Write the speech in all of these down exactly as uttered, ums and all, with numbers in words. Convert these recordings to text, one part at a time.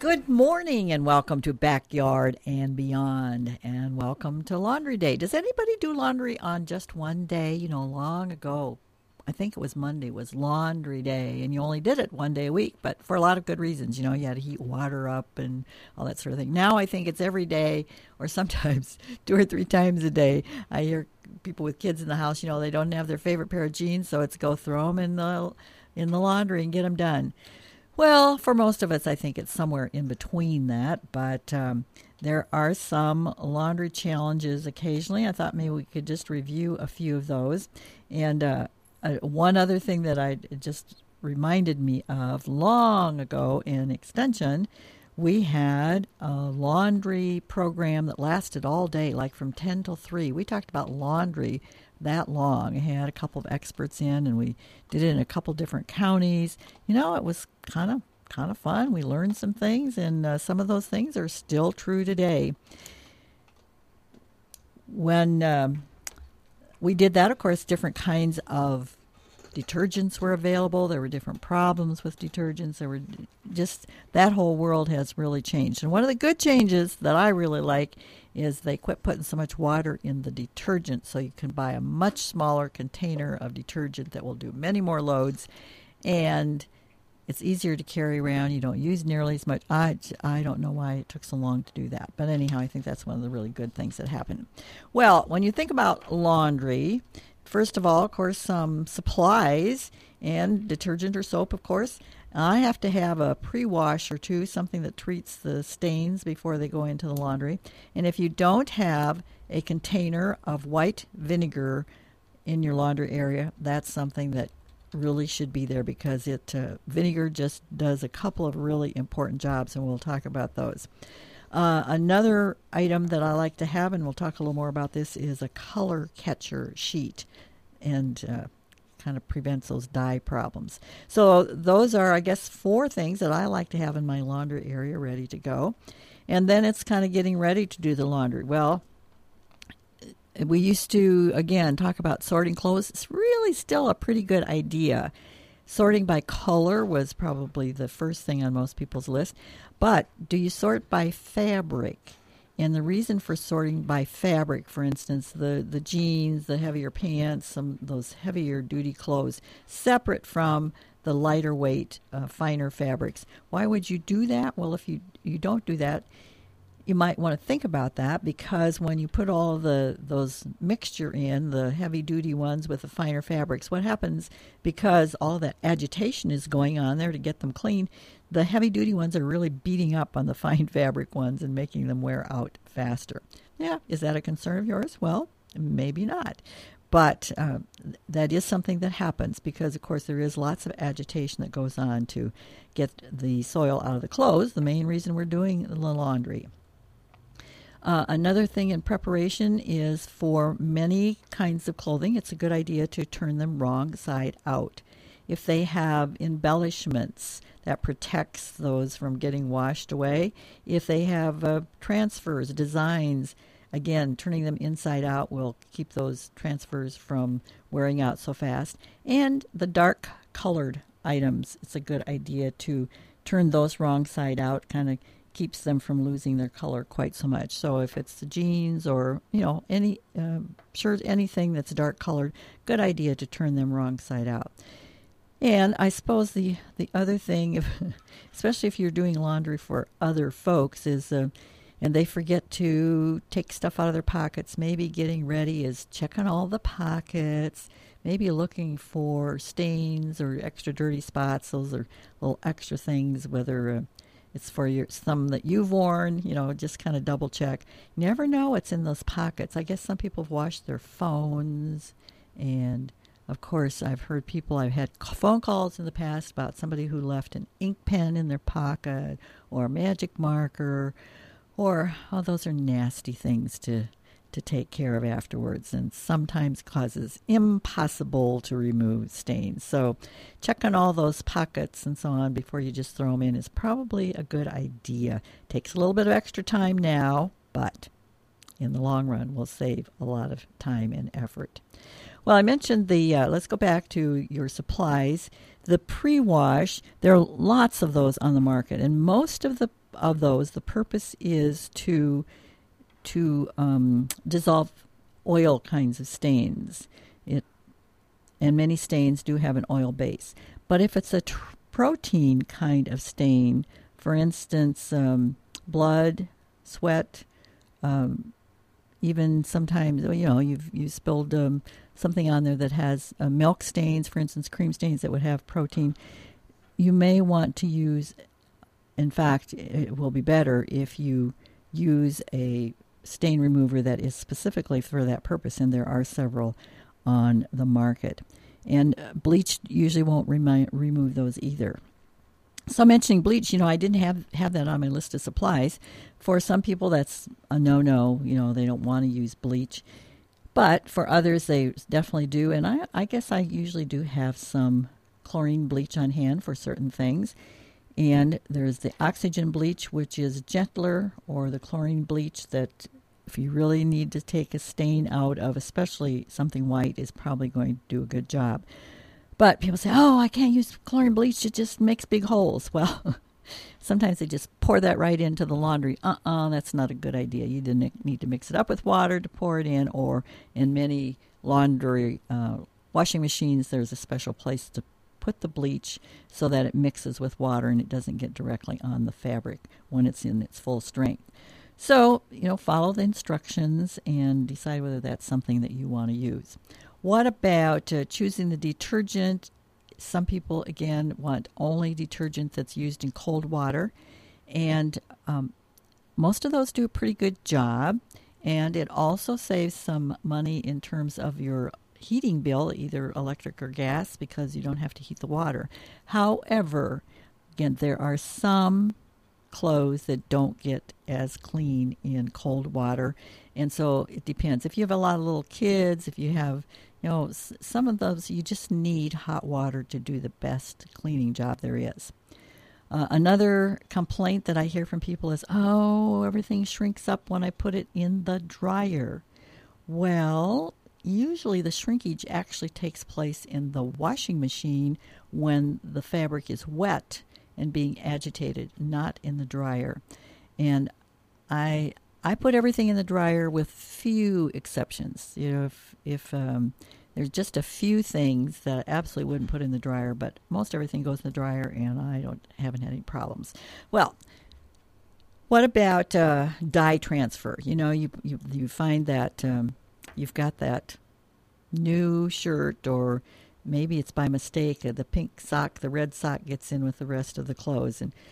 Good morning and welcome to Backyard and Beyond, and welcome to Laundry Day. Does anybody do laundry on just one day? You know, long ago, I think it was Monday, was Laundry Day, and you only did it one day a week, but for a lot of good reasons. You know, you had to heat water up and all that sort of thing. Now I think it's every day, or sometimes two or three times a day. I hear people with kids in the house, you know, they don't have their favorite pair of jeans, so it's go throw them in the, in the laundry and get them done. Well, for most of us, I think it's somewhere in between that, but um, there are some laundry challenges occasionally. I thought maybe we could just review a few of those. And uh, uh, one other thing that I just reminded me of long ago in Extension, we had a laundry program that lasted all day, like from ten till three. We talked about laundry that long. I had a couple of experts in, and we did it in a couple different counties. You know, it was kind of kind of fun. We learned some things, and uh, some of those things are still true today. When um, we did that, of course, different kinds of detergents were available. There were different problems with detergents. There were just, that whole world has really changed. And one of the good changes that I really like is they quit putting so much water in the detergent, so you can buy a much smaller container of detergent that will do many more loads, and it's easier to carry around. You don't use nearly as much. I, I don't know why it took so long to do that, but anyhow, I think that's one of the really good things that happened. Well, when you think about laundry, first of all, of course, some supplies and detergent or soap, of course. I have to have a pre-wash or two, something that treats the stains before they go into the laundry. And if you don't have a container of white vinegar in your laundry area, that's something that really should be there, because it uh, vinegar just does a couple of really important jobs, and we'll talk about those. Uh, another item that I like to have, and we'll talk a little more about this, is a color catcher sheet, and uh, kind of prevents those dye problems. So those are, I guess, four things that I like to have in my laundry area ready to go. And then it's kind of getting ready to do the laundry. Well, we used to, again, talk about sorting clothes. It's really still a pretty good idea. Sorting by color was probably the first thing on most people's list. But do you sort by fabric? And the reason for sorting by fabric, for instance, the, the jeans, the heavier pants, some those heavier duty clothes, separate from the lighter weight, uh, finer fabrics. Why would you do that? Well, if you, you don't do that, you might want to think about that, because when you put all the those mixture in, the heavy duty ones with the finer fabrics, what happens, because all that agitation is going on there to get them clean, the heavy duty ones are really beating up on the fine fabric ones and making them wear out faster. Yeah, is that a concern of yours? Well, maybe not. But uh, that is something that happens, because, of course, there is lots of agitation that goes on to get the soil out of the clothes, the main reason we're doing the laundry. Uh, another thing in preparation is, for many kinds of clothing, it's a good idea to turn them wrong side out. If they have embellishments, that protects those from getting washed away. If they have uh, transfers, designs, again, turning them inside out will keep those transfers from wearing out so fast. And the dark colored items, it's a good idea to turn those wrong side out, kind of keeps them from losing their color quite so much. So if it's the jeans or, you know, any uh, shirt, anything that's dark colored, good idea to turn them wrong side out. And I suppose the, the other thing, if, especially if you're doing laundry for other folks, is, uh, and they forget to take stuff out of their pockets, maybe getting ready is checking all the pockets, maybe looking for stains or extra dirty spots. Those are little extra things, whether uh, it's for your some that you've worn, you know, just kind of double check. You never know what's in those pockets. I guess some people have washed their phones, and of course I've heard people, I've had phone calls in the past about somebody who left an ink pen in their pocket or a magic marker, or, oh, those are nasty things to to take care of afterwards, and sometimes causes impossible to remove stains. So checking all those pockets and so on before you just throw them in is probably a good idea. Takes a little bit of extra time now, but in the long run will save a lot of time and effort. Well, I mentioned the, uh, let's go back to your supplies. The pre-wash, there are lots of those on the market, and most of the of those, the purpose is to to um, dissolve oil kinds of stains. It and many stains do have an oil base. But if it's a tr- protein kind of stain, for instance, um, blood, sweat, um, even sometimes, you know, you've you spilled um, something on there that has uh, milk stains, for instance, cream stains that would have protein, you may want to use, in fact, it will be better if you use a stain remover that is specifically for that purpose, and there are several on the market. And uh, bleach usually won't remi- remove those either. So mentioning bleach, you know, I didn't have, have that on my list of supplies. For some people, that's a no-no. You know, they don't want to use bleach. But for others, they definitely do. And I, I guess I usually do have some chlorine bleach on hand for certain things. And there's the oxygen bleach, which is gentler, or the chlorine bleach that if you really need to take a stain out of, especially something white, is probably going to do a good job. But people say, oh, I can't use chlorine bleach. It just makes big holes. Well, sometimes they just pour that right into the laundry. Uh-uh, that's not a good idea. You didn't need to mix it up with water to pour it in, or in many laundry uh, washing machines, there's a special place to put the bleach so that it mixes with water and it doesn't get directly on the fabric when it's in its full strength. So, you know, follow the instructions and decide whether that's something that you want to use. What about uh, choosing the detergent? Some people, again, want only detergent that's used in cold water. And um, most of those do a pretty good job. And it also saves some money in terms of your heating bill, either electric or gas, because you don't have to heat the water. However, again, there are some clothes that don't get as clean in cold water. And so it depends. If you have a lot of little kids, if you have, you know, s- some of those, you just need hot water to do the best cleaning job there is. Uh, another complaint that I hear from people is, oh, everything shrinks up when I put it in the dryer. Well, usually the shrinkage actually takes place in the washing machine when the fabric is wet and being agitated, not in the dryer. And I I put everything in the dryer with few exceptions. You know, if if um, there's just a few things that I absolutely wouldn't put in the dryer, but most everything goes in the dryer, and I don't haven't had any problems. Well, what about uh, dye transfer? You know, you you, you find that um, you've got that new shirt, or maybe it's by mistake, uh, the pink sock, the red sock gets in with the rest of the clothes. And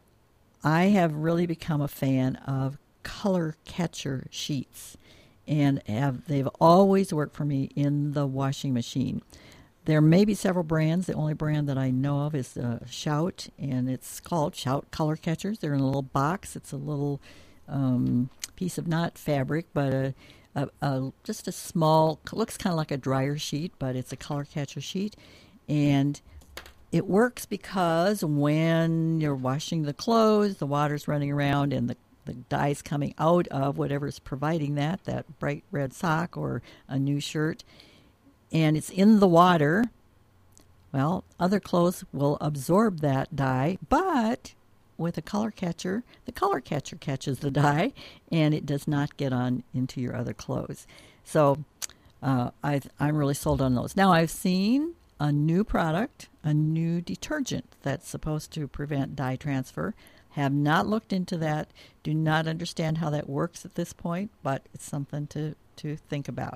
I have really become a fan of color catcher sheets, and have they've always worked for me in the washing machine. There may be several brands. The only brand that I know of is uh, Shout, and it's called Shout Color Catchers. They're in a little box. It's a little um, piece of not fabric, but a A, a, just a small, looks kind of like a dryer sheet, but it's a color catcher sheet. And it works because when you're washing the clothes, the water's running around and the, the dye's coming out of whatever's providing that, that bright red sock or a new shirt, and it's in the water. Well, other clothes will absorb that dye, but with a color catcher, the color catcher catches the dye, and it does not get on into your other clothes. So uh, I, I'm really sold on those. Now, I've seen a new product, a new detergent that's supposed to prevent dye transfer. Have not looked into that. Do not understand how that works at this point, but it's something to, to think about.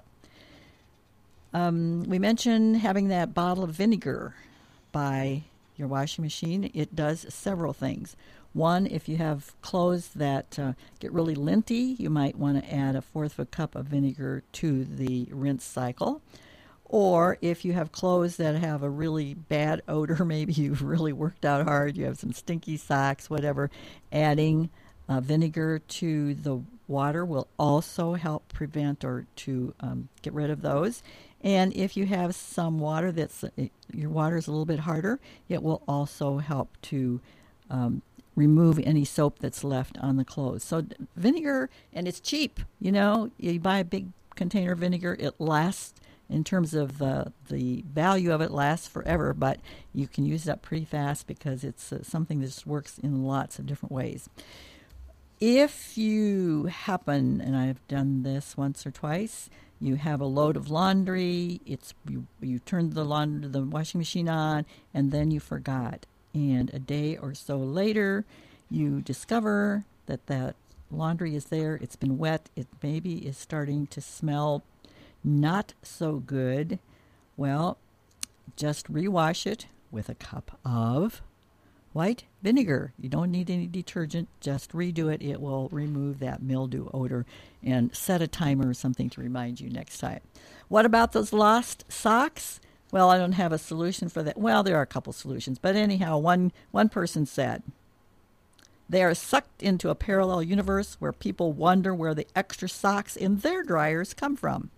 Um, we mentioned having that bottle of vinegar by your washing machine. It does several things. One, if you have clothes that uh, get really linty, you might want to add a fourth of a cup of vinegar to the rinse cycle. Or if you have clothes that have a really bad odor, maybe you've really worked out hard, you have some stinky socks, whatever, adding uh, vinegar to the water will also help prevent or to um, get rid of those. And if you have some water that's, your water is a little bit harder, it will also help to um, remove any soap that's left on the clothes. So vinegar, and it's cheap, you know, you buy a big container of vinegar, it lasts in terms of uh, the value of it, lasts forever, but you can use it up pretty fast because it's uh, something that just works in lots of different ways. If you happen, and I've done this once or twice, you have a load of laundry, it's you, you turn the laundry, the washing machine on, and then you forgot. And a day or so later, you discover that that laundry is there, it's been wet, it maybe is starting to smell not so good. Well, just rewash it with a cup of white vinegar. You don't need any detergent. Just redo it. It will remove that mildew odor, and set a timer or something to remind you next time. What about those lost socks? Well, I don't have a solution for that. Well, there are a couple solutions, but anyhow, one one person said, they are sucked into a parallel universe where people wonder where the extra socks in their dryers come from.